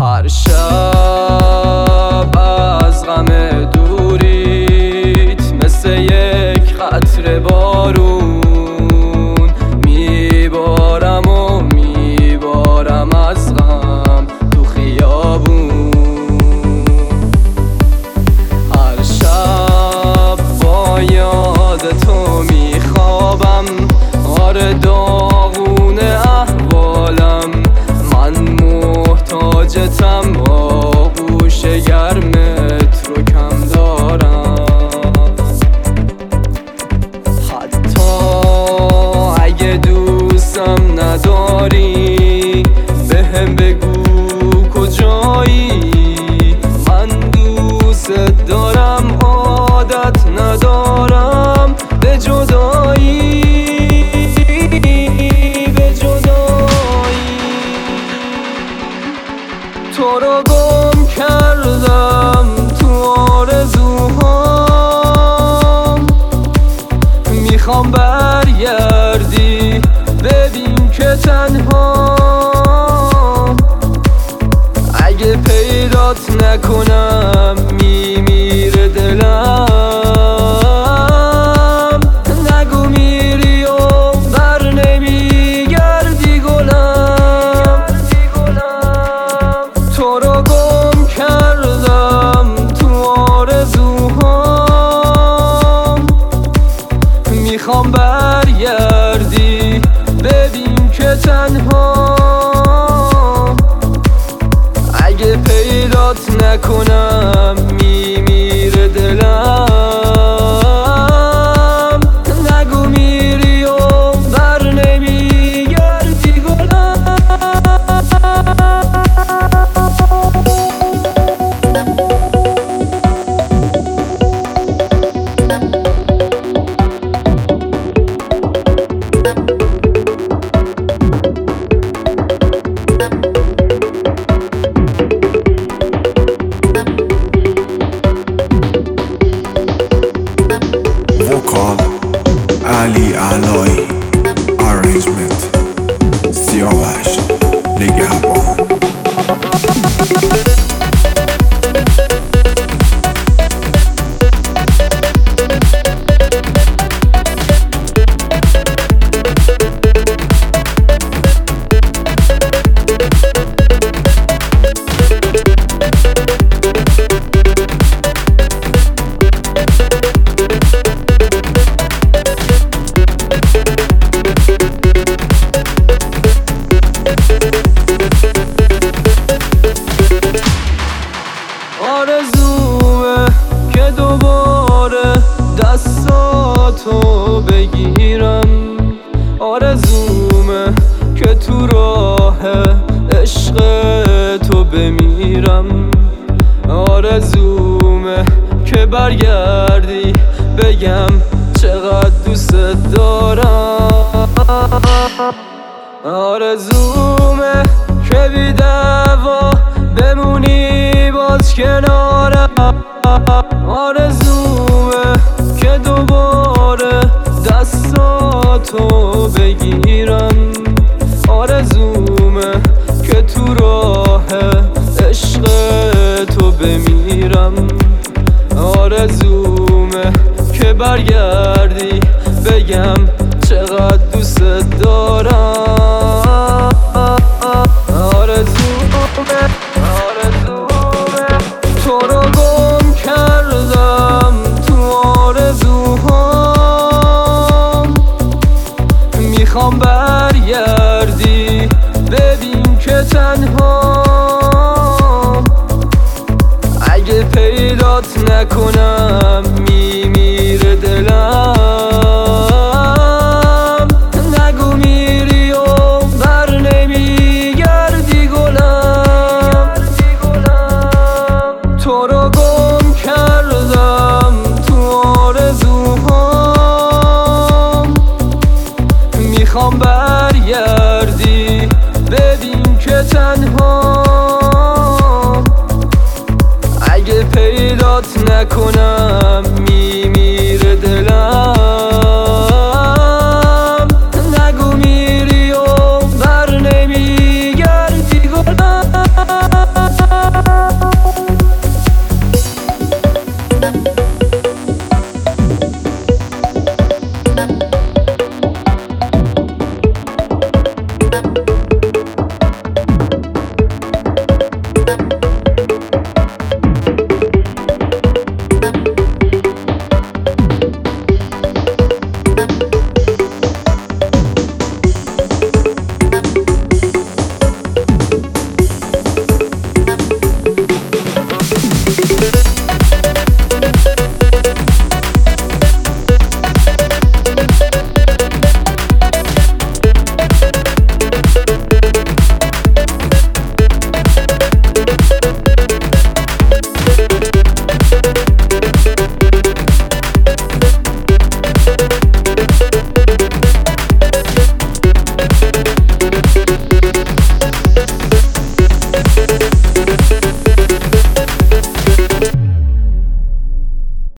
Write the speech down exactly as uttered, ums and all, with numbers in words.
هر شب از غم دوریت مثل یک قطره بارون میبارم و میبارم از غم تو خیابون. هر شب با یاد تو میخوابم، آره داغونه احوالم، من محتاجتم، آغوش گرمت رو کم دارم. حتی اگه دوستم نداری بهم بگو کجایی، من دوست دارم، عادت ندارم به جدایی. تو رو گم کردم تو آرزوهام، میخوام برگردی ببین که تنها، اگه پیدات نکنم میمیره دلم. نگو میری و بر نمیگردی گلم، تو رو گم کردم تو آرزوهام، میخوام برگردی ببین که تنها، اگه پیدات نکنم میمیره دلم. نگو میری و بر نمیگردی گلم. Vocal Ali Aloi, arrangement Siavash Nigahbon. آرزومه که دوباره دستاتو بگیرم، آرزومه که تو راه عشق تو بمیرم، آرزومه که برگردی بگم چقدر دوست دارم، آرزومه که بی دعوا بمونی باز کنارم، آرزومه که دوباره دستاتو بگیرم، آرزومه که تو راه عشق تو بمیرم، آرزومه که برگردی بگم چقدر دوست دارم، آرزومه تو رو گم کردم تو آرزوهام، میخوام برگردی ببین که تنها، اگه پیدات نکنم میمیره دلم. نگو میری و بر نمیگردی گلم، تو رو گم کردم تو آرزوهام، میخوام برگردی ببین که تنها، اگه پیدات نکنم